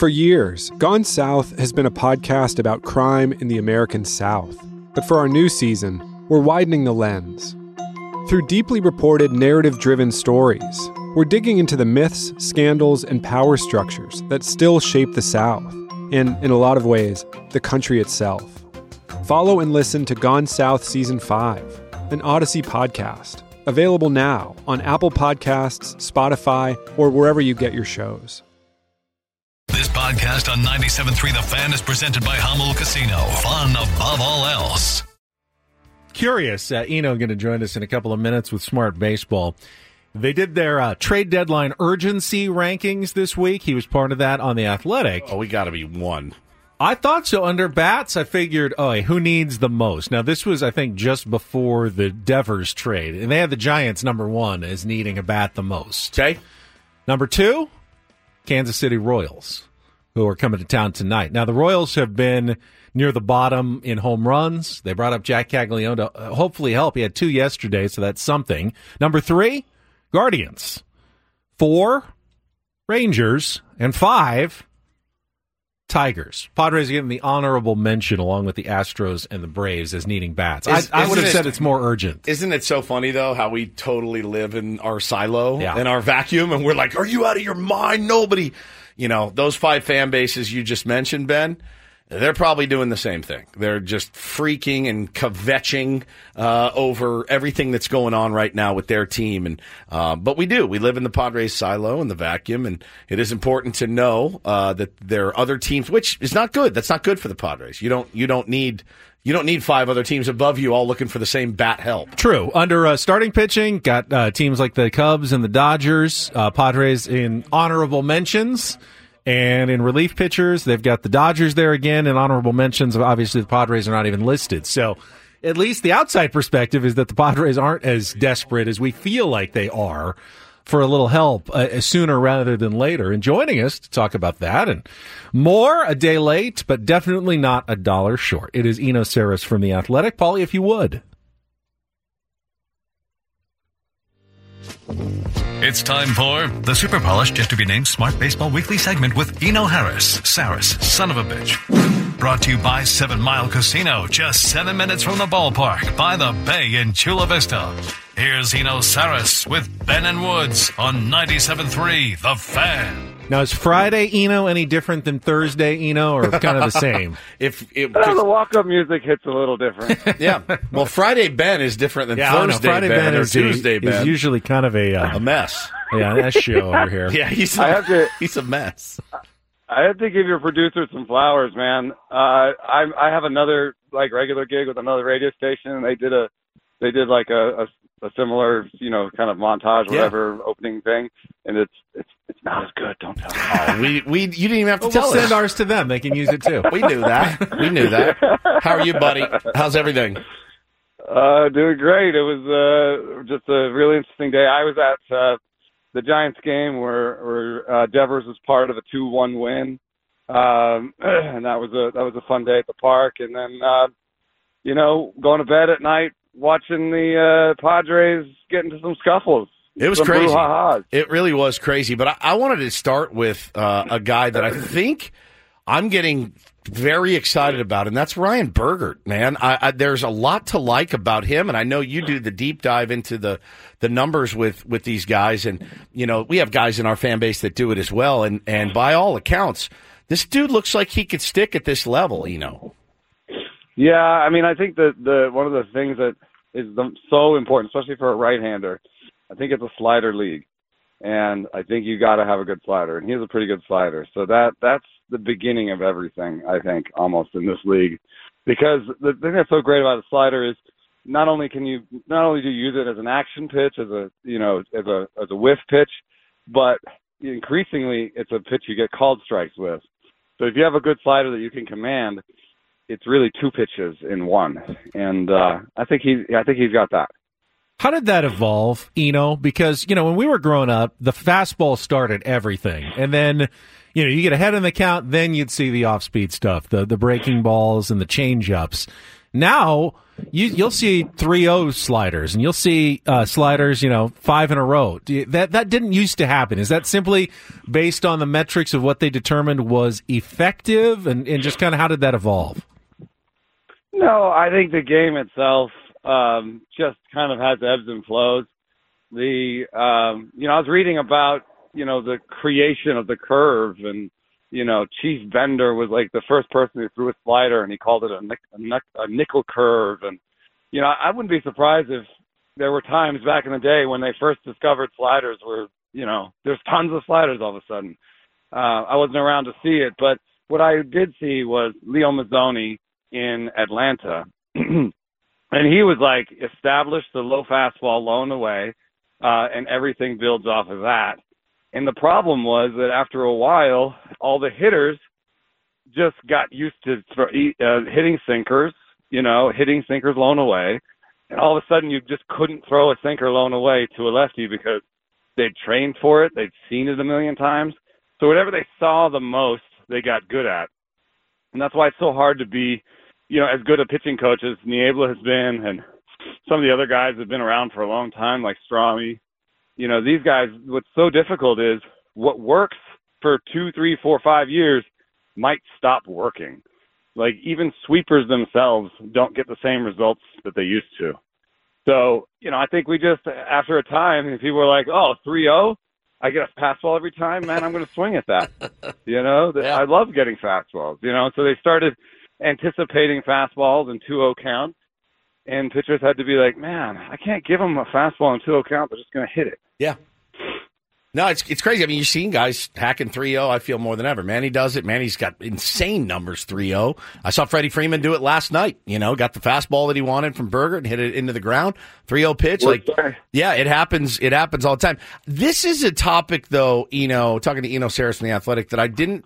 For years, Gone South has been a podcast about crime in the American South. But for our new season, we're widening the lens. Through deeply reported, narrative-driven stories, we're digging into the myths, scandals, and power structures that still shape the South, and, in a lot of ways, the country itself. Follow and listen to Gone South Season 5, an Odyssey podcast, available now on Apple Podcasts, Spotify, or wherever you get your shows. This podcast on 97.3 The Fan is presented by Hummel Casino. Fun above all else. Curious, Eno going to join us in a couple of minutes with Smart Baseball. They did their trade deadline urgency rankings this week. He was part of that on The Athletic. Oh, we got to be one. I thought so. Under bats, I figured, who needs the most? Now, this was, I think, just before the Devers trade. And they had the Giants number one as needing a bat the most. Okay. Number two, Kansas City Royals, who are coming to town tonight. Now, the Royals have been near the bottom in home runs. They brought up Jack Caglione to hopefully help. He had 2 yesterday, so that's something. Number three, Guardians. 4, Rangers. And 5, Tigers. Padres getting the honorable mention along with the Astros and the Braves as needing bats. I would have said it's more urgent. Isn't it so funny, though, how we totally live in our silo and our vacuum, and we're like, are you out of your mind? Nobody. You know, those 5 fan bases you just mentioned, Ben, they're probably doing the same thing. They're just freaking and kvetching over everything that's going on right now with their team. And but we live in the Padres silo and the vacuum, and it is important to know that there are other teams, which is not good. That's not good for the Padres. You don't need 5 other teams above you all looking for the same bat help. True. Under starting pitching, got teams like the Cubs and the Dodgers, Padres in honorable mentions. And in relief pitchers, they've got the Dodgers there again in honorable mentions. Obviously, the Padres are not even listed. So at least the outside perspective is that the Padres aren't as desperate as we feel like they are for a little help sooner rather than later. And joining us to talk about that and more, a day late, but definitely not a dollar short. It is Eno Sarris from The Athletic. Paulie, if you would. It's time for the super polished, yet to be named Smart Baseball Weekly segment with Eno Sarris, son of a bitch. Brought to you by 7 Mile Casino, just 7 minutes from the ballpark by the bay in Chula Vista. Here's Eno Sarris with Ben and Woods on 97.3 The Fan. Now, is Friday Eno any different than Thursday Eno, or kind of the same? The walk-up music hits a little different. Yeah. Well, Friday Ben is different than Thursday Friday Ben or is Tuesday Ben. Is usually kind of a mess. Yeah, that show over here. Yeah, he's a mess. I have to give your producer some flowers, man. I have another regular gig with another radio station, and they did like a similar, kind of montage, whatever, opening thing, and it's not as good. Don't tell them. You didn't even have to tell us. We'll send ours to them. They can use it too. We knew that. How are you, buddy? How's everything? Doing great. It was just a really interesting day. I was at the Giants game where Devers was part of a 2-1 win, and that was a fun day at the park. And then going to bed at night, watching the Padres get into some scuffles. It was crazy. It really was crazy. But I wanted to start with a guy that I think I'm getting very excited about, and that's Ryan Bergert, man. There's a lot to like about him, and I know you do the deep dive into the numbers with these guys, and we have guys in our fan base that do it as well, and by all accounts, this dude looks like he could stick at this level, Yeah, I mean, I think that one of the things that is so important, especially for a right-hander, I think it's a slider league, and I think you got to have a good slider, and he has a pretty good slider. So that's the beginning of everything, I think, almost in this league, because the thing that's so great about the slider is not only do you use it as an action pitch, as a whiff pitch, but increasingly it's a pitch you get called strikes with. So if you have a good slider that you can command, it's really 2 pitches in one, and I think he's got that. How did that evolve, Eno? Because, when we were growing up, the fastball started everything. And then, you get ahead in the count, then you'd see the off-speed stuff, the breaking balls and the change-ups. Now you'll see 3-0 sliders, and you'll see sliders, 5 in a row. That didn't used to happen. Is that simply based on the metrics of what they determined was effective, and just kind of how did that evolve? No, I think the game itself just kind of has ebbs and flows. I was reading about the creation of the curve, and Chief Bender was like the first person who threw a slider, and he called it a nickel curve. And, I wouldn't be surprised if there were times back in the day when they first discovered sliders where, there's tons of sliders all of a sudden. I wasn't around to see it, but what I did see was Leo Mazzoni in Atlanta. And he was like, establish the low fastball low and away, and everything builds off of that. And the problem was that after a while, all the hitters just got used to hitting sinkers, hitting sinkers low and away. And all of a sudden, you just couldn't throw a sinker low and away to a lefty because they'd trained for it. They'd seen it a million times. So whatever they saw the most, they got good at. And that's why it's so hard to be, as good a pitching coach as Niebla has been, and some of the other guys have been around for a long time, like Strami. These guys, what's so difficult is what works for 2, 3, 4, 5 years might stop working. Like even sweepers themselves don't get the same results that they used to. So, I think we just, after a time, if people were like, 3-0, I get a fastball every time, man, I'm going to swing at that. I love getting fastballs, so they started anticipating fastballs and 2-0 counts. And pitchers had to be like, man, I can't give them a fastball and 2-0 count. They're just going to hit it. Yeah. No, it's crazy. I mean, you've seen guys hacking 3-0, I feel, more than ever. Manny does it. Manny's got insane numbers 3-0. I saw Freddie Freeman do it last night. Got the fastball that he wanted from Berger and hit it into the ground. 3-0 pitch. Yeah, it happens. It happens all the time. This is a topic, though, talking to Eno Sarris from The Athletic, that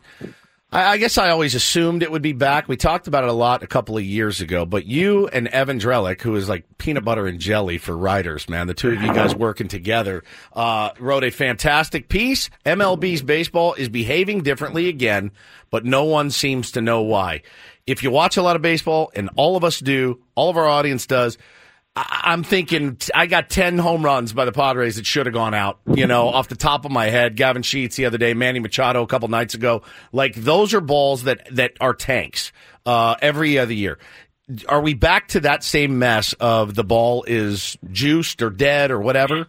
I guess I always assumed it would be back. We talked about it a lot a couple of years ago, but you and Evan Drellick, who is like peanut butter and jelly for writers, man, the two of you guys working together, wrote a fantastic piece. MLB's baseball is behaving differently again, but no one seems to know why. If you watch a lot of baseball, and all of us do, all of our audience does, I'm thinking I got 10 home runs by the Padres that should have gone out, off the top of my head. Gavin Sheets the other day, Manny Machado a couple nights ago. Like, those are balls that are tanks every other year. Are we back to that same mess of the ball is juiced or dead or whatever?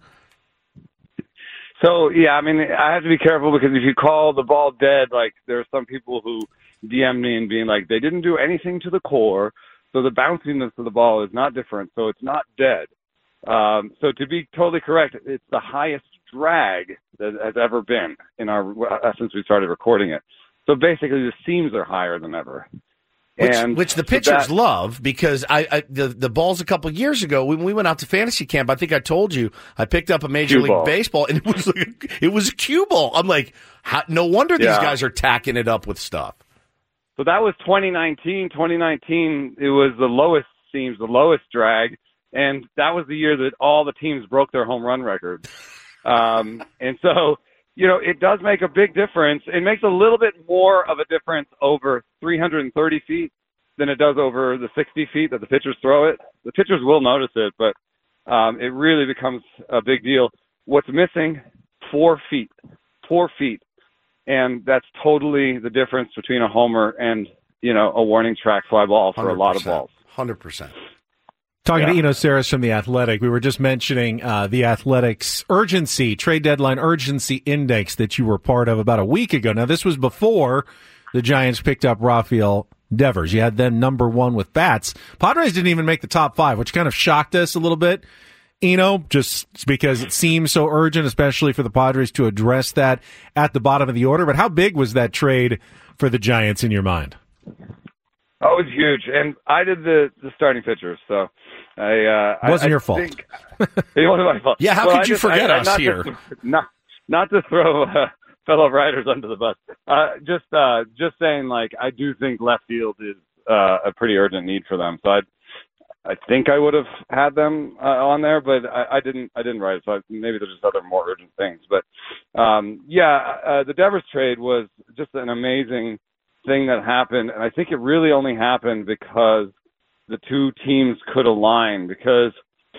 So, yeah, I mean, I have to be careful because if you call the ball dead, like, there are some people who DM me and being like, they didn't do anything to the core. So the bounciness of the ball is not different, so it's not dead. So to be totally correct, it's the highest drag that has ever been in since we started recording it. So basically, the seams are higher than ever. Which the pitchers love, because the balls a couple of years ago when we went out to fantasy camp, I think I told you I picked up a Major League Baseball and it was a cue ball. I'm like, no wonder these guys are tacking it up with stuff. So that was 2019. 2019, it was the lowest seams, the lowest drag, and that was the year that all the teams broke their home run records. And so, it does make a big difference. It makes a little bit more of a difference over 330 feet than it does over the 60 feet that the pitchers throw it. The pitchers will notice it, but it really becomes a big deal. What's missing? 4 feet. 4 feet. And that's totally the difference between a homer and, a warning track fly ball for a lot of balls. 100%. Talking to Eno Sarris from The Athletic, we were just mentioning The Athletic's trade deadline urgency index that you were part of about a week ago. Now, this was before the Giants picked up Rafael Devers. You had them number 1 with bats. Padres didn't even make the top 5, which kind of shocked us a little bit. Just because it seems so urgent, especially for the Padres to address that at the bottom of the order. But how big was that trade for the Giants in your mind? Oh, it was huge. And I did the starting pitchers, so it wasn't your fault. It wasn't my fault. Yeah, how could you forget us here? Not to throw fellow writers under the bus. Just saying, like, I do think left field is a pretty urgent need for them. So I think I would have had them on there, but I didn't write it, so maybe there's just other more urgent things. But, the Devers trade was just an amazing thing that happened, and I think it really only happened because the two teams could align because,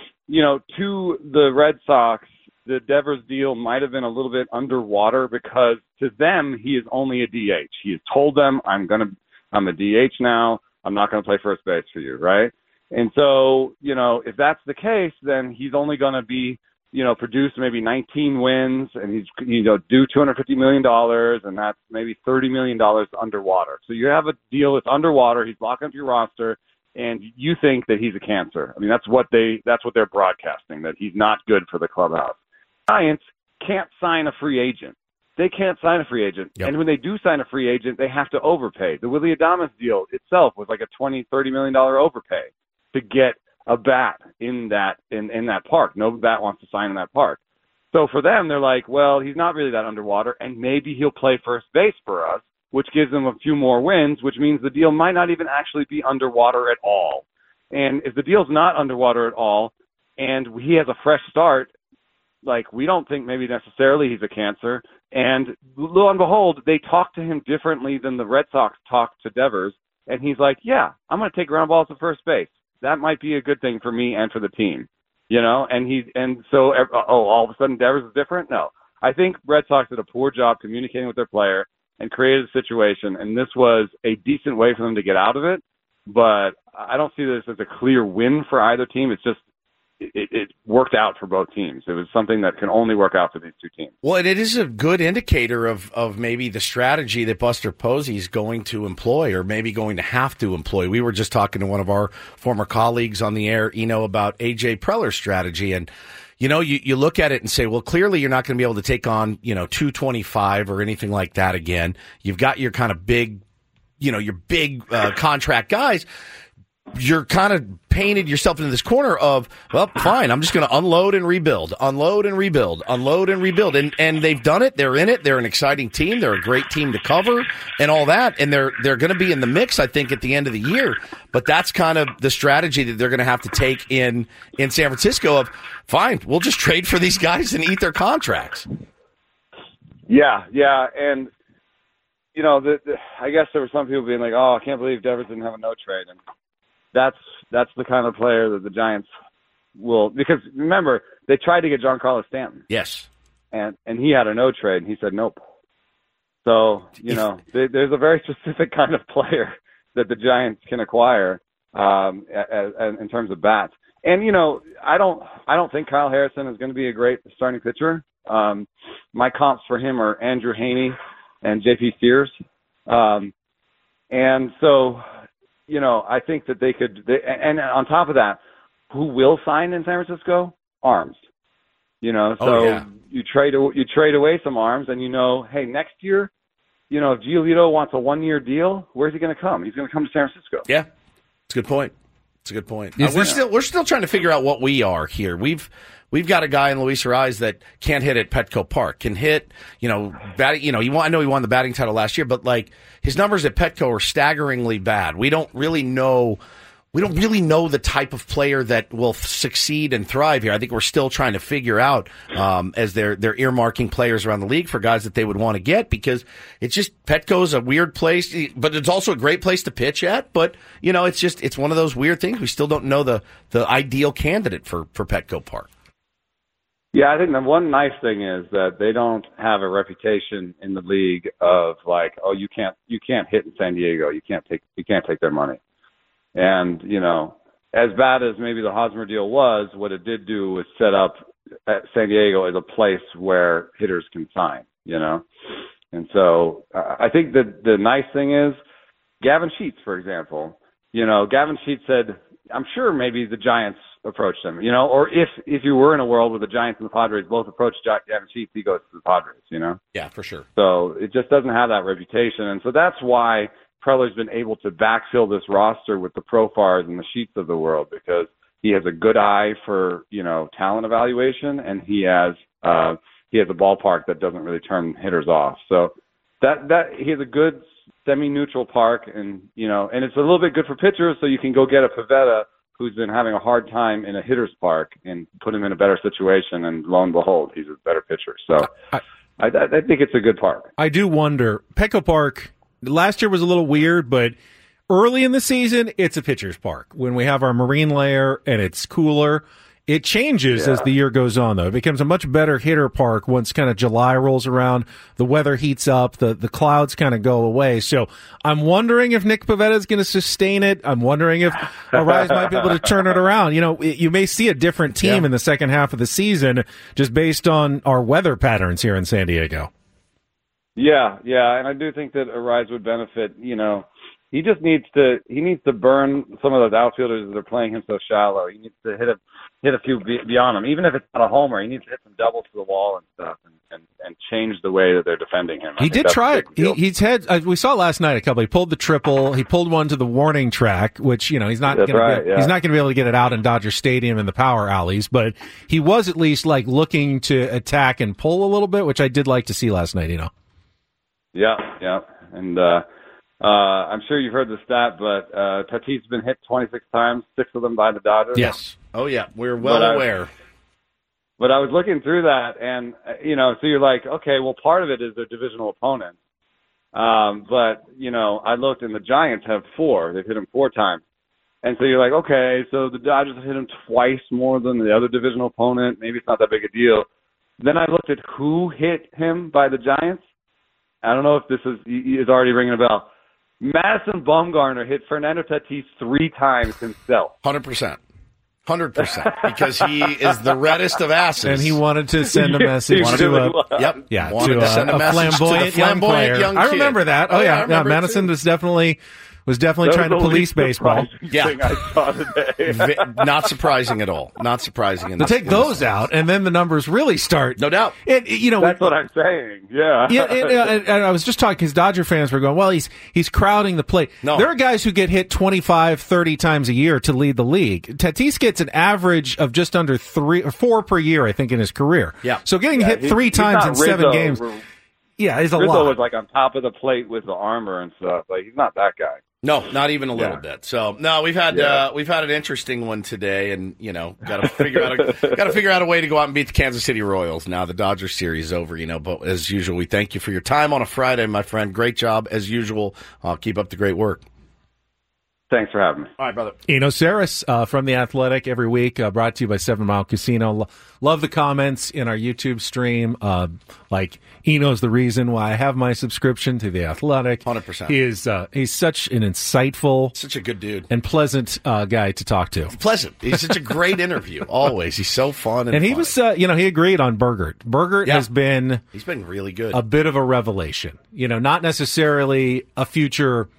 to the Red Sox, the Devers deal might have been a little bit underwater because to them, he is only a DH. He has told them, I'm a DH now. I'm not going to play first base for you, right? And so, if that's the case, then he's only going to be, produce maybe 19 wins and he's, due $250 million and that's maybe $30 million underwater. So you have a deal that's underwater. He's locking up your roster and you think that he's a cancer. I mean, that's what they're broadcasting, that he's not good for the clubhouse. Giants can't sign a free agent. They can't sign a free agent. Yep. And when they do sign a free agent, they have to overpay. The Willy Adames deal itself was like a $20, $30 million overpay to get a bat in that park. No bat wants to sign in that park. So for them, they're like, well, he's not really that underwater, and maybe he'll play first base for us, which gives them a few more wins, which means the deal might not even actually be underwater at all. And if the deal's not underwater at all, and he has a fresh start, like, we don't think maybe necessarily he's a cancer. And lo and behold, they talk to him differently than the Red Sox talk to Devers. And he's like, yeah, I'm going to take ground balls to first base. That might be a good thing for me and for the team, and so all of a sudden Devers is different? No. I think Red Sox did a poor job communicating with their player and created a situation, and this was a decent way for them to get out of it. But I don't see this as a clear win for either team. It's just it worked out for both teams. It was something that can only work out for these two teams. Well, and it is a good indicator of maybe the strategy that Buster Posey is going to employ or maybe going to have to employ. We were just talking to one of our former colleagues on the air, about A.J. Preller's strategy. And, you look at it and say, well, clearly you're not going to be able to take on, 225 or anything like that again. You've got your kind of big, your big contract guys. You're kind of painted yourself into this corner of, well, fine, I'm just going to unload and rebuild. And they've done it. They're in it. They're an exciting team. They're a great team to cover and all that. And they're going to be in the mix, I think, at the end of the year. But that's kind of the strategy that they're going to have to take in San Francisco of, fine, we'll just trade for these guys and eat their contracts. Yeah. And, I guess there were some people being like, oh, I can't believe Devers didn't have a no trade. And that's the kind of player that the Giants will, because remember, they tried to get Giancarlo Stanton. Yes. And he had a no trade, and he said nope. So, there's a very specific kind of player that the Giants can acquire in terms of bats. And, I don't think Kyle Harrison is going to be a great starting pitcher. My comps for him are Andrew Heaney and J.P. Sears. And so, I think that they could, and on top of that, who will sign in San Francisco? Arms. You trade away some arms, and hey, next year, if Giolito wants a 1-year deal, where's he going to come? He's going to come to San Francisco. Yeah, it's a good point. We're still trying to figure out what we are here. We've got a guy in Luis Arraez that can't hit at Petco Park. Can hit, I know he won the batting title last year, but his numbers at Petco are staggeringly bad. We don't really know the type of player that will succeed and thrive here. I think we're still trying to figure out as they're earmarking players around the league for guys that they would want to get, because it's just Petco's a weird place, but it's also a great place to pitch at. But it's one of those weird things. We still don't know the ideal candidate for Petco Park. Yeah, I think the one nice thing is that they don't have a reputation in the league of you can't hit in San Diego. You can't take their money. And, as bad as maybe the Hosmer deal was, what it did do was set up San Diego as a place where hitters can sign, And so I think that the nice thing is Gavin Sheets, for example. Gavin Sheets said, I'm sure maybe the Giants approached him, or if you were in a world where the Giants and the Padres both approached Gavin Sheets, he goes to the Padres, Yeah, for sure. So it just doesn't have that reputation. And so that's why Preller's been able to backfill this roster with the Profars and the Sheets of the world, because he has a good eye for, talent evaluation, and he has a ballpark that doesn't really turn hitters off. So that he has a good semi-neutral park, and and it's a little bit good for pitchers, so you can go get a Pivetta who's been having a hard time in a hitter's park and put him in a better situation, and lo and behold, he's a better pitcher. So I think it's a good park. I do wonder, Petco Park last year was a little weird, but Early in the season, it's a pitcher's park. When we have our marine layer and it's cooler, it changes as the year goes on, though. It becomes a much better hitter park once kind of July rolls around, the weather heats up, the clouds kind of go away. So I'm wondering if Nick Pivetta is going to sustain it. I'm wondering if Arraez might be able to turn it around. You know, you may see a different team in the second half of the season just based on our weather patterns here in San Diego. Yeah, and I do think that Arraez would benefit, you know. He just needs to burn some of those outfielders that are playing him so shallow. He needs to hit a few beyond him. Even if it's not a homer, he needs to hit some doubles to the wall and stuff and change the way that they're defending him. He did try it. He's had we saw last night a couple. He pulled the triple. He pulled one to the warning track, which, you know, he's not going he's not going to be able to get it out in Dodger Stadium in the power alleys, but he was at least like looking to attack and pull a little bit, which I did like to see last night, you know. Yeah. And I'm sure you've heard the stat, but Tatis has been hit 26 times, 6 of them by the Dodgers. Yes. Oh, yeah. We're well aware. But I was looking through that, and, you know, so you're like, okay, well, part of it is their divisional opponents. But, you know, I looked, and the Giants have 4. They've hit him 4 times. And so you're like, okay, so the Dodgers have hit him twice more than the other divisional opponent. Maybe it's not that big a deal. Then I looked at who hit him by the Giants. I don't know if this is already ringing a bell. Madison Bumgarner hit Fernando Tatis 3 times himself. 100%. Because he is the reddest of asses. And he wanted to send a message to a flamboyant young kid. I remember that. Oh, yeah. Madison was definitely trying to police baseball. Thing I saw today. Not surprising at all. Not surprising. To take those out, and then the numbers really start. No doubt. That's what I'm saying. Yeah. And I was just talking because Dodger fans were going, well, he's crowding the plate. No. There are guys who get hit 25, 30 times a year to lead the league. Tatis gets an average of just under 3 or 4 per year, I think, in his career. Yeah. So getting hit 3 times in 7 games. Yeah, is a lot. Rizzo was like on top of the plate with the armor and stuff. Like, he's not that guy. No, not even a little bit. So no, we've had an interesting one today, and you know, got to figure out a way to go out and beat the Kansas City Royals. Now the Dodgers series is over, you know. But as usual, we thank you for your time on a Friday, my friend. Great job as usual. Keep up the great work. Thanks for having me. All right, brother. Eno Saris from The Athletic every week, brought to you by 7 Mile Casino. Love the comments in our YouTube stream. Like, Eno's the reason why I have my subscription to The Athletic. 100%. He's such an insightful, such a good dude, and pleasant guy to talk to. Pleasant. He's such a great interview. Always. He's so fun. And he was, he agreed on Burgert. Burgert has been, he's been really good. A bit of a revelation. You know, not necessarily a future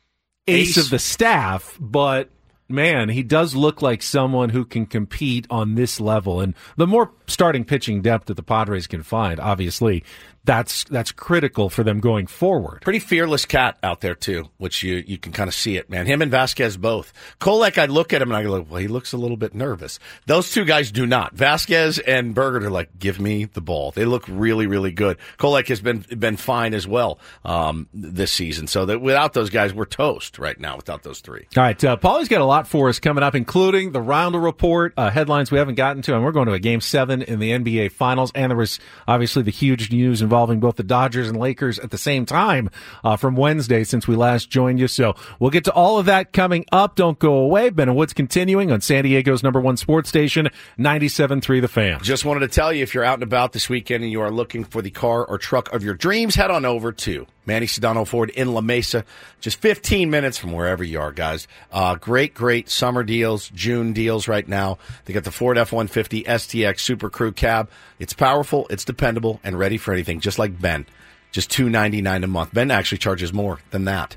ace of the staff, but man, he does look like someone who can compete on this level. And the more starting pitching depth that the Padres can find, obviously, that's critical for them going forward. Pretty fearless cat out there, too, which you can kind of see it, man. Him and Vasquez both. Kolek, I look at him and I go, well, he looks a little bit nervous. Those two guys do not. Vasquez and Burgert are like, give me the ball. They look really, really good. Kolek has been fine as well this season. So that without those guys, we're toast right now without those 3. All right, Paulie's got a lot for us coming up, including the Roundel Report, headlines we haven't gotten to, and we're going to a Game 7 in the NBA Finals, and there was obviously the huge news involving both the Dodgers and Lakers at the same time from Wednesday since we last joined you. So we'll get to all of that coming up. Don't go away. Ben and Woods continuing on San Diego's #1 sports station, 97.3 The Fan. Just wanted to tell you, if you're out and about this weekend and you are looking for the car or truck of your dreams, head on over to Manny Sedano Ford in La Mesa, just 15 minutes from wherever you are, guys. Great summer deals, June deals right now. They got the Ford F-150 STX Super Crew cab. It's powerful, it's dependable, and ready for anything, just like Ben. Just $299 a month. Ben actually charges more than that.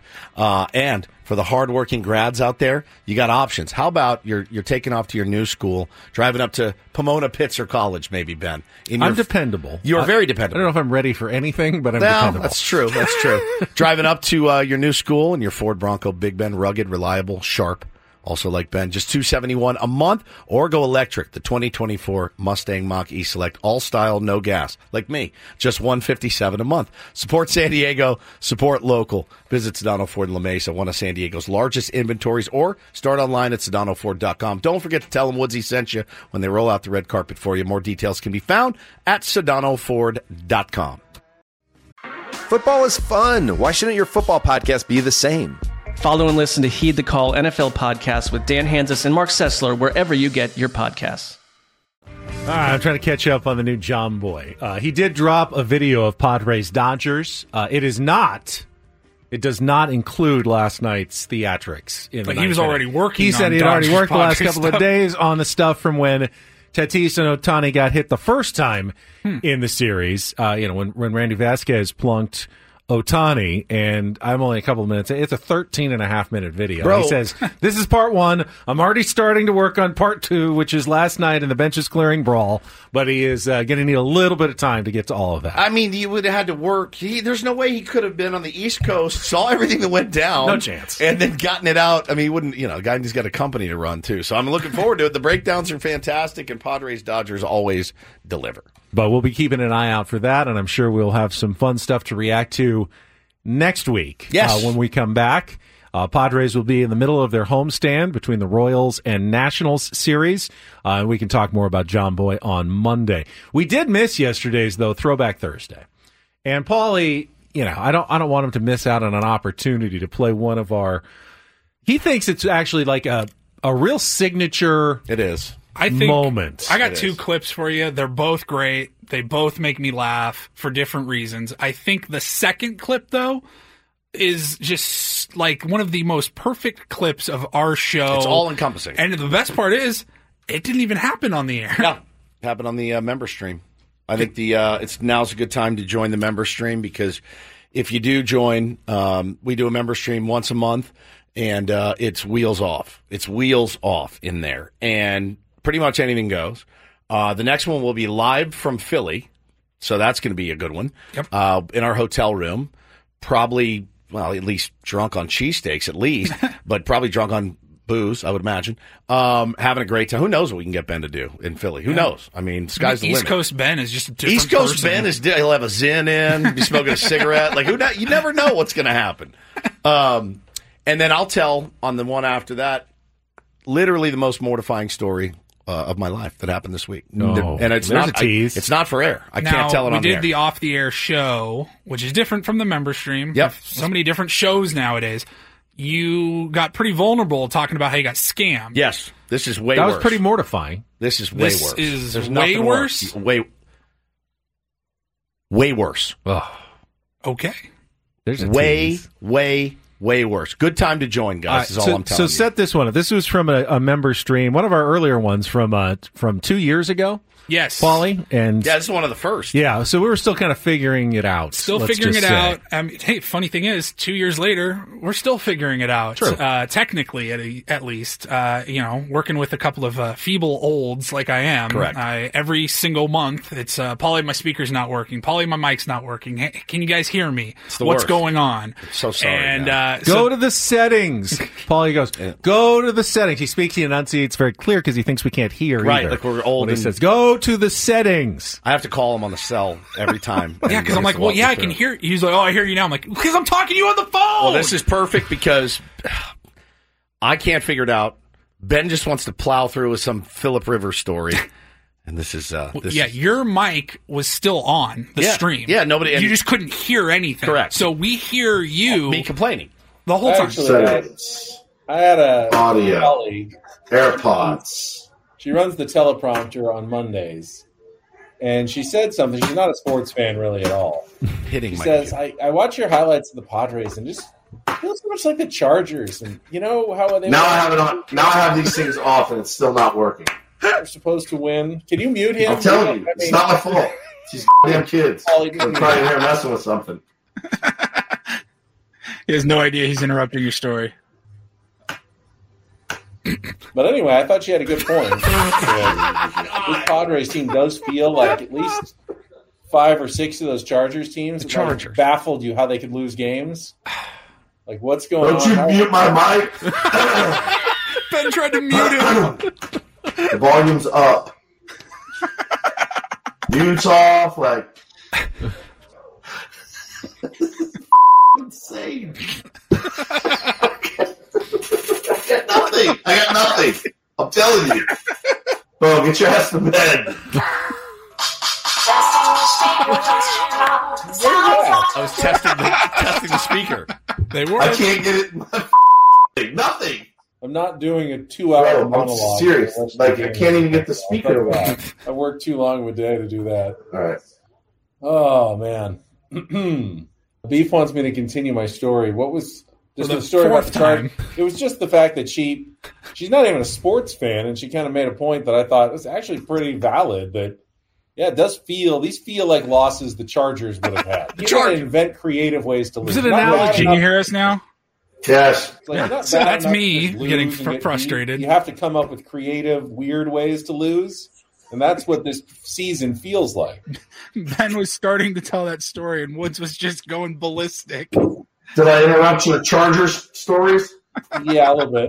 And for the hardworking grads out there, you got options. How about you're taking off to your new school, driving up to Pomona Pitzer College, maybe, Ben? I'm dependable. You're very dependable. I don't know if I'm ready for anything, but I'm dependable. That's true. Driving up to your new school in your Ford Bronco Big Ben, rugged, reliable, sharp. Also like Ben, just $271 a month, or go electric, the 2024 Mustang Mach-E Select, all style, no gas, like me, just $157 a month. Support San Diego, support local. Visit Sedano Ford in La Mesa, one of San Diego's largest inventories, or start online at SedanoFord.com. Don't forget to tell them Woodsy sent you when they roll out the red carpet for you. More details can be found at SedanoFord.com. Football is fun. Why shouldn't your football podcast be the same? Follow and listen to Heed the Call NFL podcast with Dan Hanzus and Mark Sessler wherever you get your podcasts. All right, I'm trying to catch up on the new John Boy. He did drop a video of Padres Dodgers. It does not include last night's theatrics. But he was already working. He said he had already worked the last couple of days on the stuff from when Tatis and Ohtani got hit the first time in the series. When Randy Vasquez plunked Ohtani, and I'm only a couple of minutes. It's a 13.5-minute video. Bro. He says, this is part one. I'm already starting to work on part two, which is last night in the benches clearing brawl, but he is going to need a little bit of time to get to all of that. I mean, he would have had to work. There's no way he could have been on the East Coast, saw everything that went down. No chance. And then gotten it out. I mean, he wouldn't, a guy who's got a company to run, too. So I'm looking forward to it. The breakdowns are fantastic, and Padres Dodgers always deliver. But we'll be keeping an eye out for that, and I'm sure we'll have some fun stuff to react to next week. Yes. When we come back. Padres will be in the middle of their homestand between the Royals and Nationals series. We can talk more about John Boy on Monday. We did miss yesterday's, though, Throwback Thursday. And Paulie, I don't want him to miss out on an opportunity to play one of our... He thinks it's actually like a real signature... It is. I think moment. I got two clips for you. They're both great. They both make me laugh for different reasons. I think the second clip, though, is just like one of the most perfect clips of our show. It's all encompassing. And the best part is, it didn't even happen on the air. No, it happened on the member stream. I think now's a good time to join the member stream, because if you do join, we do a member stream once a month, and it's wheels off. It's wheels off in there, and pretty much anything goes. The next one will be live from Philly, so that's going to be a good one. Yep. In our hotel room, probably, at least drunk on cheesesteaks at least, but probably drunk on booze, I would imagine. Having a great time. Who knows what we can get Ben to do in Philly? Who knows? I mean, sky's the limit. East Coast Ben is just a different East Coast person. Ben he'll have a Zin in, be smoking a cigarette. Like, you never know what's going to happen. And then I'll tell on the one after that, literally the most mortifying story of my life that happened this week. No. And it's There's not a tease. it's not for air. I can't tell it on the air. We did the off-the-air show, which is different from the member stream. Yep. So many different shows nowadays. You got pretty vulnerable talking about how you got scammed. Yes. This is way worse. That was pretty mortifying. This is way worse. Is There's way nothing worse? Way worse. Oh, Okay. there's a Way, tease. way worse. Good time to join, guys, is all I'm telling you. So set this one up. This was from a member stream, one of our earlier ones from 2 years ago. Yes. Paulie, and Yeah, this is one of the first. yeah, so we were still kind of figuring it out. Still let's figuring it just say. out. Hey, funny thing is, 2 years later, we're still figuring it out. True. Technically, at least. Working with a couple of feeble olds like I am. Correct. Every single month, it's Paulie, my speaker's not working. Paulie, my mic's not working. Hey, can you guys hear me? It's the What's worst. going on? So sorry, And man. Go to the settings. Paulie goes, go to the settings. He speaks, he enunciates very clear because he thinks we can't hear Right, either. like we're old When he and- says, go to the settings. I have to call him on the cell every time. Yeah, because I'm like, well, yeah, I can hear. He's like, oh, I hear you now. I'm like, because I'm talking to you on the phone. Well, this is perfect because I can't figure it out. Ben just wants to plow through with some Phillip Rivers story. And this is... your mic was still on the stream. Yeah, nobody... You just couldn't hear anything. Correct. So we hear you... Me complaining. The whole time. Settings. I had a Audio. colleague. AirPods. She runs the teleprompter on Mondays. And she said something. She's not a sports fan really at all. Hitting She my... says, I watch your highlights of the Padres and just feels so much like the Chargers. And you know how they Now I have it on. Now I have these things off, and it's still not working. are supposed to win. Can you mute him? I'm telling you, I it's mean, not my fault. These damn kids. Paulie, I'm trying to hear messing with something. He has no idea he's interrupting your story. But anyway, I thought she had a good point. This Padres team does feel like at least 5 or 6 of those Chargers teams Chargers. baffled you how they could lose games. Like, what's going Don't on? you mute my mic? Ben tried to mute him. The volume's up. Mute's off. Like, insane. I got nothing. I'm telling you. Bro, get your ass to bed. I was testing the speaker. They were. I can't get it in my Nothing. I'm not doing a 2-hour monologue. I'm serious. Like, I can't even get the speaker away. I worked too long of a day to do that. All right. Oh, man. Beef wants me to continue my story. What was just the story about the Chargers? It was just the fact that she's not even a sports fan, and she kind of made a point that I thought was actually pretty valid. That these feel like losses the Chargers would have had. You got to invent creative ways to lose. Is it an analogy? Can you hear us now? Yes. So that's me getting frustrated. You have to come up with creative, weird ways to lose. And that's what this season feels like. Ben was starting to tell that story, and Woods was just going ballistic. Did I interrupt your Chargers stories? Yeah, a little bit.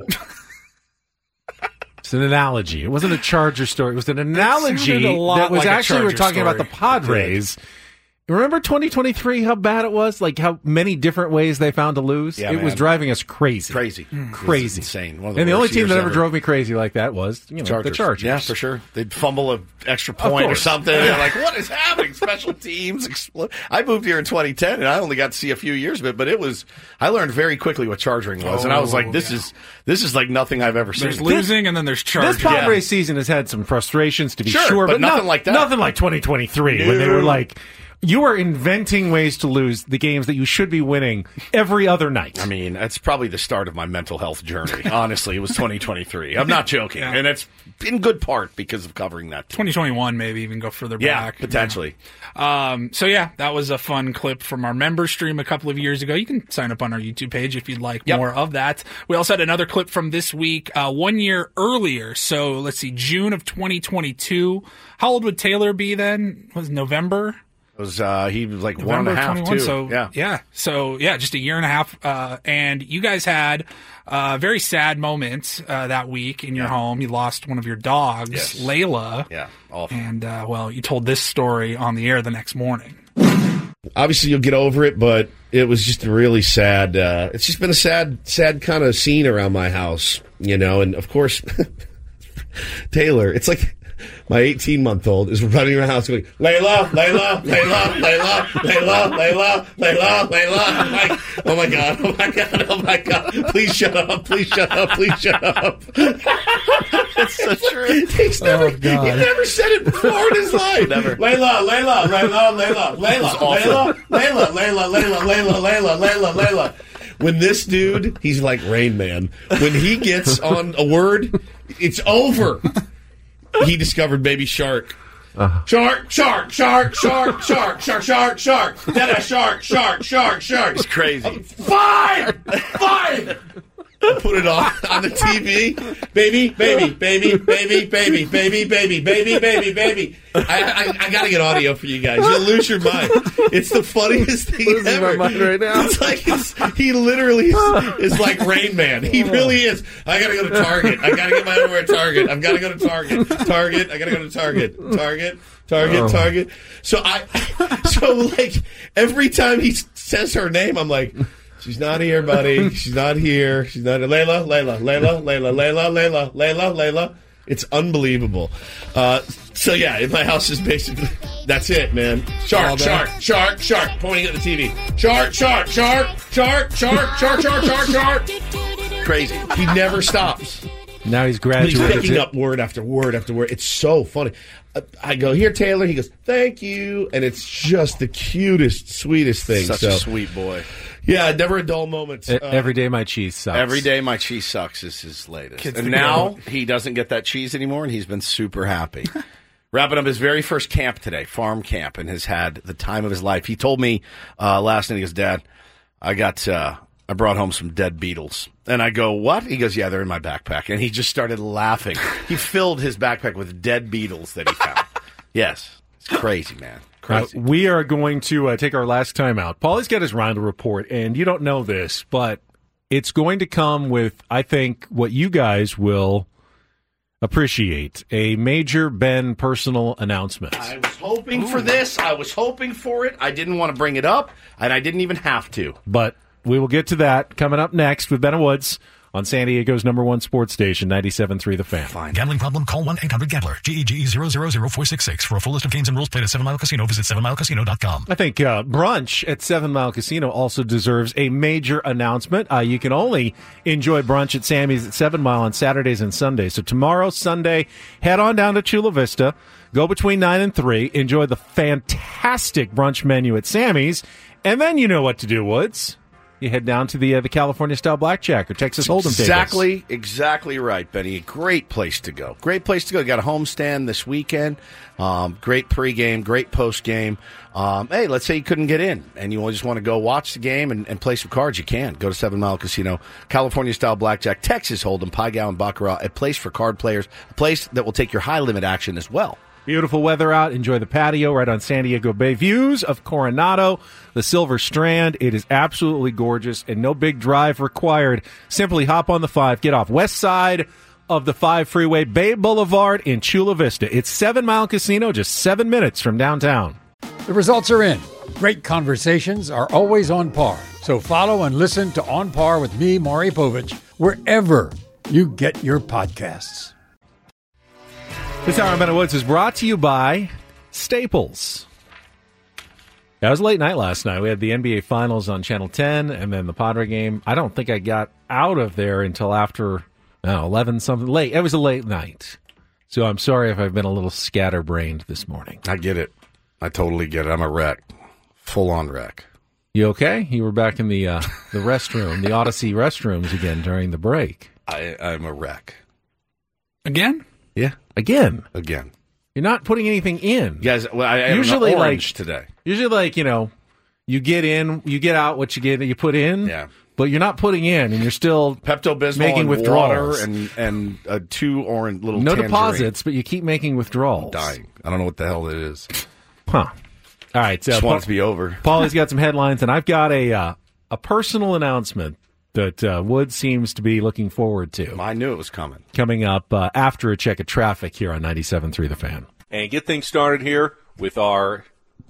It's an analogy. It wasn't a Charger story. It was an analogy that was actually we're talking about the Padres. Remember 2023, how bad it was? Like how many different ways they found to lose? Yeah, it was driving us crazy. Crazy. Insane. And the only team that ever drove me crazy like that was the Chargers. Yeah, for sure. They'd fumble an extra point or something. They're like, what is happening? Special teams explode. I moved here in 2010, and I only got to see a few years of it, but I learned very quickly what charging was, and I was like, this is like nothing I've ever seen. There's losing, and then there's charging. This Padres season has had some frustrations, to be sure, but nothing like that. Nothing like 2023 when they were like, you are inventing ways to lose the games that you should be winning every other night. I mean, that's probably the start of my mental health journey. Honestly, it was 2023. I'm not joking. And it's in good part because of covering that. 2021, maybe even go further back. Potentially. That was a fun clip from our member stream a couple of years ago. You can sign up on our YouTube page if you'd like more of that. We also had another clip from this week, 1 year earlier. So let's see, June of 2022. How old would Taylor be then? Was it November? He was like November 1.5, 21, too. So just a year and a half. And you guys had a very sad moment that week in your home. You lost one of your dogs, Layla. Yeah, awful. And, you told this story on the air the next morning. Obviously, you'll get over it, but it was just really sad. It's just been a sad kind of scene around my house, and of course, Taylor, it's like my 18-month-old is running around the house going, Layla, Layla, Layla, Layla, Layla, Layla, Layla, Layla. I'm like, oh my God, oh my God, oh my God. Please shut up, please shut up, please shut up. It's so true. He's never said it before in his life. Never. Layla, Layla, Layla, Layla, Layla, Layla, Layla, Layla, Layla, Layla, Layla, Layla, Layla. When this dude, he's like Rain Man. When he gets on a word, it's over. He discovered baby shark. Shark, shark, shark, shark, shark, shark, shark, shark. Then a shark, shark, shark, shark. It's crazy. Fine! I put it on the TV. Baby, baby, baby, baby, baby, baby, baby, baby, baby, baby. I gotta get audio for you guys. You'll lose your mind. It's the funniest thing ever. My mind right now. It's like he literally is like Rain Man. He really is. I gotta go to Target. I gotta get my underwear at Target. I've gotta go to Target. Target. I gotta go to Target. Target. So like every time he says her name, I'm like, she's not here, buddy. She's not here. She's not here. Layla. It's unbelievable. So yeah, my house is basically, that's it, man. Shark, pointing at the TV. Shark. Crazy. He never stops. Now he's graduated. He's picking up word after word after word. It's so funny. I go, here, Taylor. He goes, thank you. And it's just the cutest, sweetest thing. Such a sweet boy. Yeah, never a dull moment. Every day my cheese sucks. Every day my cheese sucks is his latest. And now he doesn't get that cheese anymore, and he's been super happy. Wrapping up his very first camp today, farm camp, and has had the time of his life. He told me last night, he goes, Dad, I brought home some dead beetles. And I go, what? He goes, yeah, they're in my backpack. And he just started laughing. He filled his backpack with dead beetles that he found. Yes. It's crazy, man. Crazy. We are going to take our last time out. Paulie's got his round report, and you don't know this, but it's going to come with, I think, what you guys will appreciate, a major Ben personal announcement. I was hoping for this. I was hoping for it. I didn't want to bring it up, and I didn't even have to. But we will get to that coming up next with Ben and Woods on San Diego's #1 sports station, 97.3 The Fan. Fine. Gambling problem? Call 1-800-GAMBLER. GEGE 000-466. For a full list of games and rules, play at 7 Mile Casino. Visit 7milecasino.com. I think brunch at 7 Mile Casino also deserves a major announcement. You can only enjoy brunch at Sammy's at 7 Mile on Saturdays and Sundays. So tomorrow, Sunday, head on down to Chula Vista. Go between 9 and 3. Enjoy the fantastic brunch menu at Sammy's. And then you know what to do, Woods. You head down to the California-style blackjack or Texas Hold'em tables. Exactly right, Benny. Great place to go. Great place to go. You got a homestand this weekend. Great pregame, great postgame. Hey, let's say you couldn't get in and you just want to go watch the game and play some cards. You can. Go to 7 Mile Casino, California-style blackjack, Texas Hold'em, Pai Gow, and Baccarat, a place for card players, a place that will take your high-limit action as well. Beautiful weather out. Enjoy the patio right on San Diego Bay. Views of Coronado, the Silver Strand. It is absolutely gorgeous and no big drive required. Simply hop on the 5, get off west side of the 5 freeway, Bay Boulevard in Chula Vista. It's 7 Mile Casino, just 7 minutes from downtown. The results are in. Great conversations are always on par. So follow and listen to On Par with me, Maury Povich, wherever you get your podcasts. This hour of Ben Woods is brought to you by Staples. It was a late night last night. We had the NBA Finals on Channel 10 and then the Padre game. I don't think I got out of there until after 11 something late. It was a late night. So I'm sorry if I've been a little scatterbrained this morning. I get it. I totally get it. I'm a wreck. Full-on wreck. You okay? You were back in the restroom, the Odyssey restrooms again during the break. I'm a wreck. Again? Yeah. Again. You're not putting anything in. Guys, well, I usually have an orange today. Usually, you get in, you get out what you put in. Yeah. But you're not putting in, and you're still Pepto-Bismol making and withdrawals. water and 2 orange little no tangerine. deposits, but you keep making withdrawals. I'm dying. I don't know what the hell it is. Huh. All right. So just want it to be over. Paulie's got some headlines, and I've got a personal announcement that Wood seems to be looking forward to. I knew it was coming. Coming up after a check of traffic here on 97.3 The Fan. And get things started here with our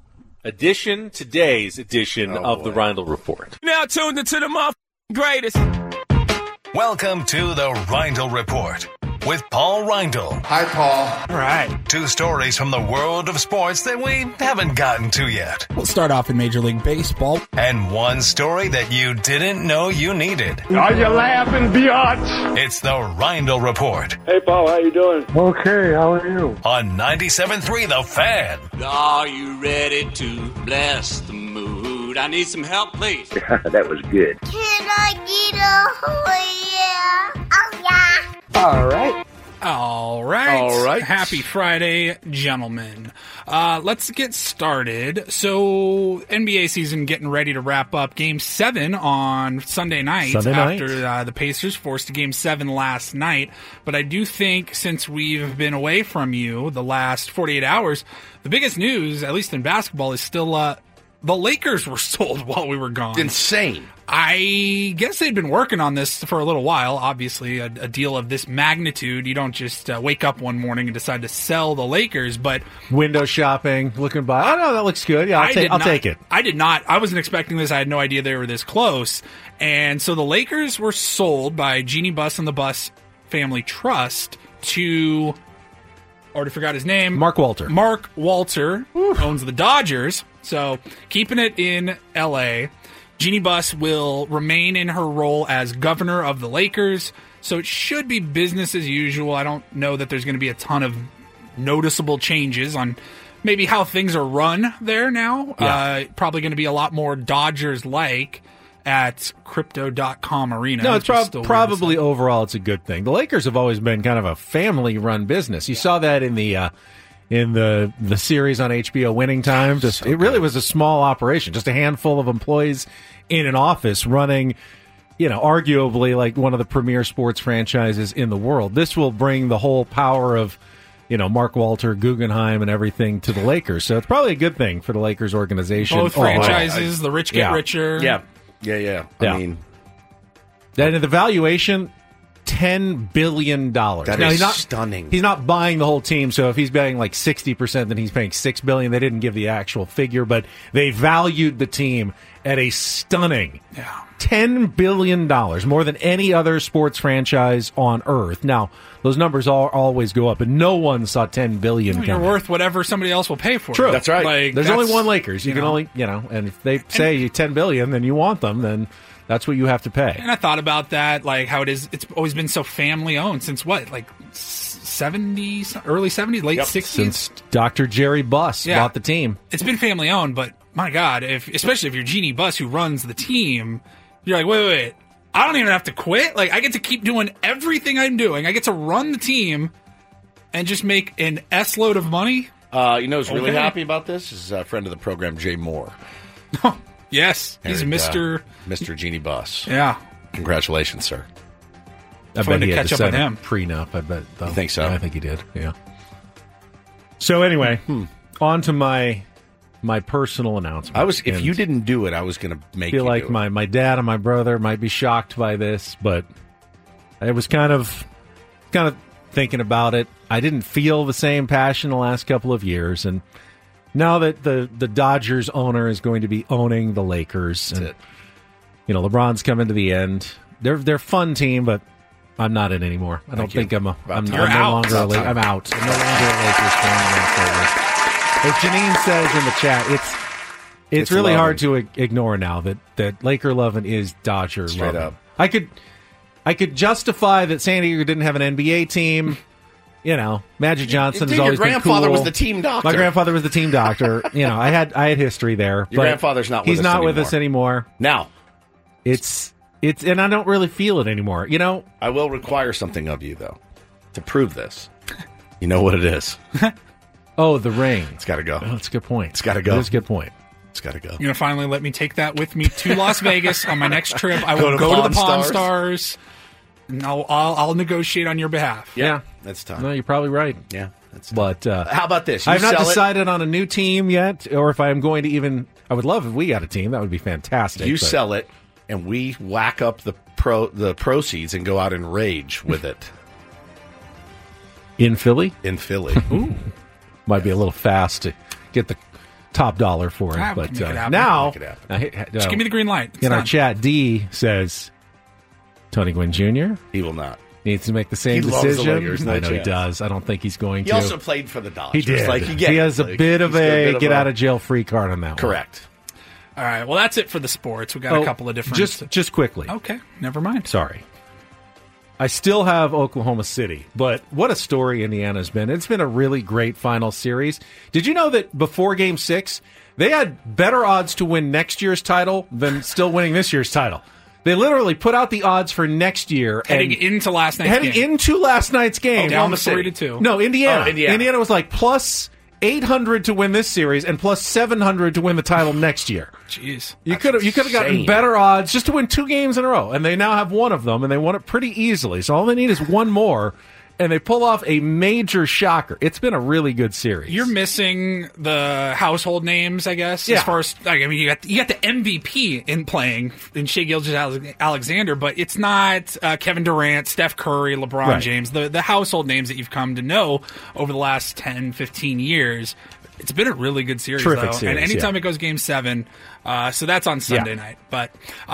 today's edition of the Reindl Report. Now tuned into the greatest. Welcome to the Reindl Report with Paul Reindl. Hi, Paul. All right. 2 stories from the world of sports that we haven't gotten to yet. We'll start off in Major League Baseball. And 1 story that you didn't know you needed. Are you laughing, biatch? It's the Reindl Report. Hey, Paul, how you doing? Okay, how are you? On 97.3 The Fan. Are you ready to bless the mood? I need some help, please. That was good. Can I get a oh yeah? Oh yeah. All right. Happy Friday, gentlemen. Let's get started. So, NBA season getting ready to wrap up. Game 7 on Sunday night after the Pacers forced a Game 7 last night. But I do think since we've been away from you the last 48 hours, the biggest news, at least in basketball, is still the Lakers were sold while we were gone. Insane. I guess they'd been working on this for a little while. Obviously, a deal of this magnitude, you don't just wake up one morning and decide to sell the Lakers. But window shopping, looking by. Oh no, that looks good. Yeah, I'll take it. I did not. I wasn't expecting this. I had no idea they were this close. And so the Lakers were sold by Jeannie Buss and the Buss Family Trust to. Already forgot his name. Mark Walter. Mark Walter owns the Dodgers. So keeping it in L.A., Jeannie Buss will remain in her role as governor of the Lakers. So it should be business as usual. I don't know that there's going to be a ton of noticeable changes on maybe how things are run there now. Yeah. Probably going to be a lot more Dodgers-like at Crypto.com Arena. No, it's probably overall it's a good thing. The Lakers have always been kind of a family-run business. You saw that in the series on HBO Winning Time. It really was a small operation, just a handful of employees in an office running, arguably like one of the premier sports franchises in the world. This will bring the whole power of, Mark Walter, Guggenheim, and everything to the Lakers. So it's probably a good thing for the Lakers organization. Both franchises, the rich get richer. Yeah. I mean, then the valuation, $10 billion. That now, is he's not stunning. He's not buying the whole team, so if he's betting like 60%, then he's paying $6 billion. They didn't give the actual figure, but they valued the team at a stunning $10 billion, more than any other sports franchise on earth. Now, those numbers always go up, and no one saw $10 billion You're worth whatever somebody else will pay for. True. That's right. Like, There's only one Lakers. You can only, and if they say $10 billion, then you want them, then that's what you have to pay. And I thought about that, like how it's always been so family owned since what, like 70s, early 70s, late 60s? Since Dr. Jerry Buss bought the team. It's been family owned, but my God, especially if you're Jeannie Buss who runs the team, you're like, wait, I don't even have to quit. Like, I get to keep doing everything I'm doing. I get to run the team and just make an S-load of money. Who's really happy about this is a friend of the program, Jay Moore. Yes, he's Mr. Jeannie Buss. Yeah. Congratulations, sir. I bet he had to set a prenup. I bet. You think so? I think he did. Yeah. So anyway, on to my personal announcement. If you didn't do it, I was going to make. I feel like my dad and my brother might be shocked by this, but I was kind of thinking about it. I didn't feel the same passion the last couple of years, and now that the Dodgers owner is going to be owning the Lakers, and LeBron's coming to the end. They're a fun team, but I'm not in anymore. I don't think I'm no longer a Lakers. I'm out. I'm no longer a Lakers fan. As Janine says in the chat, it's really hard to ignore now that Laker loving is Dodger straight loving. Up. I could justify that San Diego didn't have an NBA team. Magic Johnson has always been cool. Your grandfather was the team doctor. My grandfather was the team doctor. I had history there. Your grandfather's not with us anymore. He's not with us anymore. Now, it's and I don't really feel it anymore. I will require something of you though to prove this. You know what it is? Oh, the ring. It's got to go. Oh, that's a good point. It's got to go. That's a good point. It's got to go. You're going to finally let me take that with me to Las Vegas on my next trip. I will go to the Pawn Stars, and I'll negotiate on your behalf. Yeah, that's tough. No, you're probably right. Yeah. But how about this? I've not decided on a new team yet, or if I'm going to even. I would love if we got a team. That would be fantastic. You sell it, and we whack up the proceeds and go out and rage with it. In Philly? In Philly. Ooh. Might be a little fast to get the top dollar for it. But now, just give me the green light. In our chat, D says Tony Gwynn Jr. He will not. Needs to make the same decision. I know he does. I don't think he's going to. He also played for the Dodgers. He did. He has a bit of a get-out-of-jail-free card on that one. Correct. All right. Well, that's it for the sports. We got a couple of different. Just quickly. Okay. Never mind. Sorry. I still have Oklahoma City, but what a story Indiana's been. It's been a really great final series. Did you know that before Game 6, they had better odds to win next year's title than still winning this year's title? They literally put out the odds for next year. Heading into last night's game. Down to 3-2. No, Indiana. Indiana was like plus 800 to win this series and plus 700 to win the title next year. Jeez. You could have gotten better odds just to win 2 games in a row, and they now have one of them, and they won it pretty easily. So all they need is one more, and they pull off a major shocker. It's been a really good series. You're missing the household names, I guess, as far as you got the MVP in playing in Shai Gilgeous-Alexander, but it's not Kevin Durant, Steph Curry, LeBron James, the household names that you've come to know over the last 10, 15 years. It's been a really good series, Terrific though. Series, and anytime it goes Game 7, so that's on Sunday night. But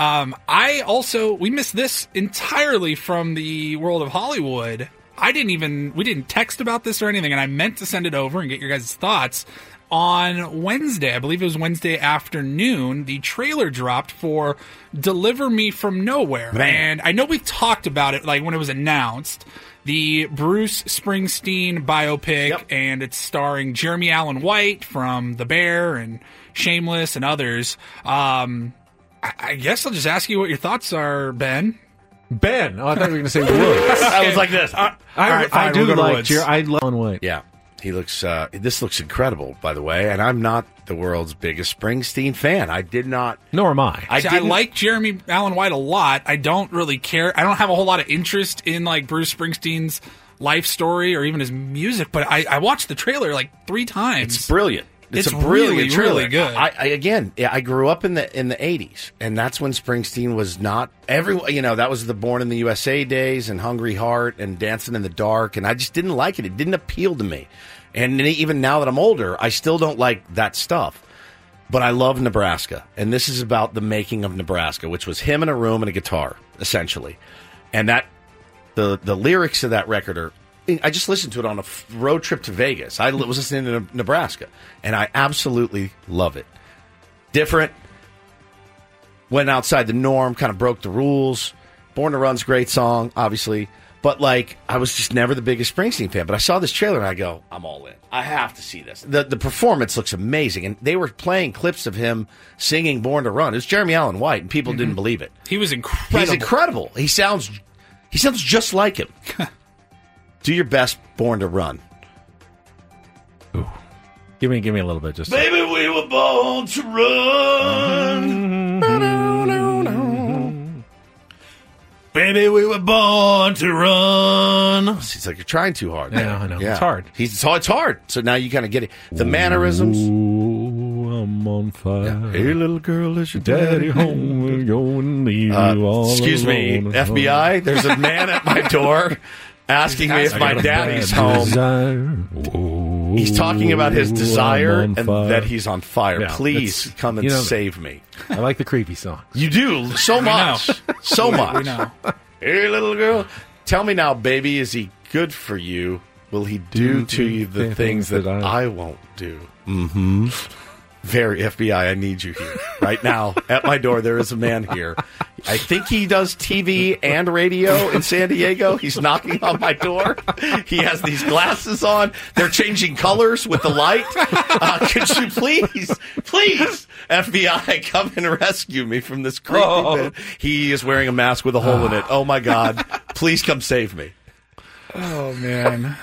we missed this entirely from the world of Hollywood. We didn't text about this or anything, and I meant to send it over and get your guys' thoughts. On Wednesday, I believe it was Wednesday afternoon, the trailer dropped for Deliver Me From Nowhere. Man. And I know we talked about it when it was announced. The Bruce Springsteen biopic, and it's starring Jeremy Allen White from The Bear and Shameless and others. I guess I'll just ask you what your thoughts are, Ben. Ben. Oh, I thought you were going to say Woods. I was like this. I do like I love Allen White. Yeah. He looks. This looks incredible, by the way. And I'm not the world's biggest Springsteen fan. I did not. Nor am I. I like Jeremy Allen White a lot. I don't really care. I don't have a whole lot of interest in Bruce Springsteen's life story or even his music. But I watched the trailer 3 times. It's brilliant. It's a really, brilliant really good. I grew up in the 80s, and that's when Springsteen was not everyone. That was the Born in the USA days and Hungry Heart and Dancing in the Dark, and I just didn't like it. It didn't appeal to me. And even now that I'm older, I still don't like that stuff. But I love Nebraska, and this is about the making of Nebraska, which was him in a room and a guitar, essentially. And that the lyrics of that record are. I just listened to it on a road trip to Vegas. I was listening to Nebraska, and I absolutely love it. Different, went outside the norm, kind of broke the rules. Born to Run's a great song, obviously. But, I was just never the biggest Springsteen fan. But I saw this trailer, and I go, I'm all in. I have to see this. The performance looks amazing. And they were playing clips of him singing Born to Run. It was Jeremy Allen White, and people didn't believe it. He was incredible. He's incredible. He sounds just like him. Do your best, Born to Run. Ooh. Give me a little bit. Just Baby, we were born to run. Baby, we were born to run. It's like you're trying too hard. Yeah, I know. Yeah. It's hard. It's hard. So now you kind of get it. The mannerisms. Ooh, I'm on fire. Yeah. Hey, little girl, is your daddy home? We're going to leave you all excuse me, FBI. There's a man at my door asking me if my daddy's home. He's talking about his desire and that he's on fire. Yeah, please come and save me. I like the creepy song. You do so much. So much. We know. Hey, little girl. Tell me now, baby, is he good for you? Will he do to you the things that I won't do? Mm-hmm. Very FBI, I need you here. Right now, at my door, there is a man here. I think he does TV and radio in San Diego. He's knocking on my door. He has these glasses on. They're changing colors with the light. Could you please, FBI, come and rescue me from this creepy man. He is wearing a mask with a hole in it. Oh, my God. Please come save me. Oh, man.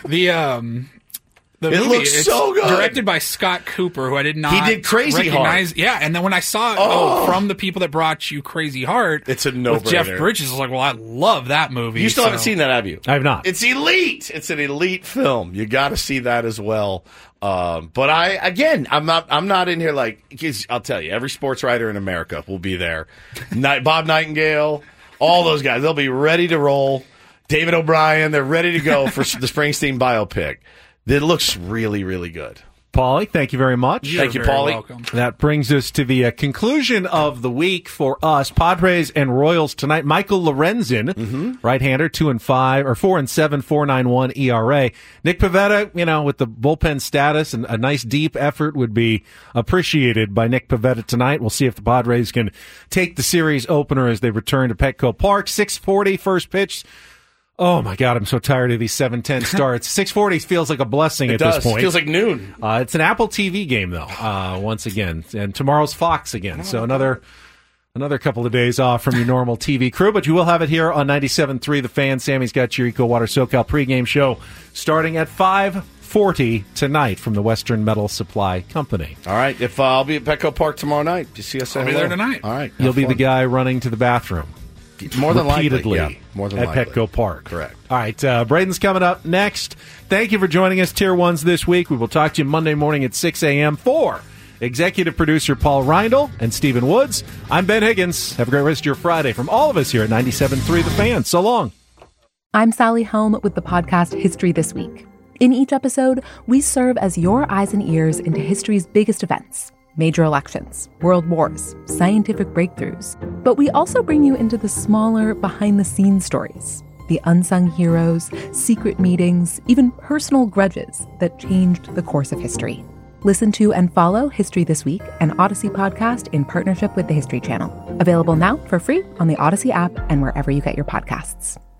The movie, looks so good. Directed by Scott Cooper, who I did not He did Crazy recognize. Heart. Yeah, and then when I saw from the people that brought you Crazy Heart, it's a no-brainer. With Jeff Bridges, I was like, well, I love that movie. You still haven't seen that, have you? I have not. It's elite. It's an elite film. You got to see that as well. But I'm not in here because I'll tell you, every sports writer in America will be there. Bob Nightingale, all those guys, they'll be ready to roll. David O'Brien, they're ready to go for the Springsteen biopic. It looks really, really good. Paulie, thank you very much. Thank you, Paulie. Welcome. That brings us to the conclusion of the week for us. Padres and Royals tonight. Michael Lorenzen, right-hander, 2-5 or 4-7, 4.91 ERA. Nick Pivetta, with the bullpen status and a nice deep effort would be appreciated by Nick Pivetta tonight. We'll see if the Padres can take the series opener as they return to Petco Park. 6:40 first pitch. Oh, my God, I'm so tired of these 7:10 starts. 6:40 feels like a blessing at this point. It feels like noon. It's an Apple TV game, though, once again. And tomorrow's Fox again. So another couple of days off from your normal TV crew. But you will have it here on 97.3 The Fan. Sammy's got your Eco Water SoCal pregame show starting at 5:40 tonight from the Western Metal Supply Company. All right. If I'll be at Petco Park tomorrow night. You see us I'll be there tonight. All right. You'll be the guy running to the bathroom. More than repeatedly likely, more than at likely. Petco Park. Correct. All right, Braden's coming up next. Thank you for joining us, Tier 1s, this week. We will talk to you Monday morning at 6 a.m. for executive producer Paul Reindl and Stephen Woods. I'm Ben Higgins. Have a great rest of your Friday from all of us here at 97.3 The Fan. So long. I'm Sally Helm with the podcast History This Week. In each episode, we serve as your eyes and ears into history's biggest events. Major elections, world wars, scientific breakthroughs. But we also bring you into the smaller, behind-the-scenes stories, the unsung heroes, secret meetings, even personal grudges that changed the course of history. Listen to and follow History This Week, an Odyssey podcast in partnership with the History Channel. Available now for free on the Odyssey app and wherever you get your podcasts.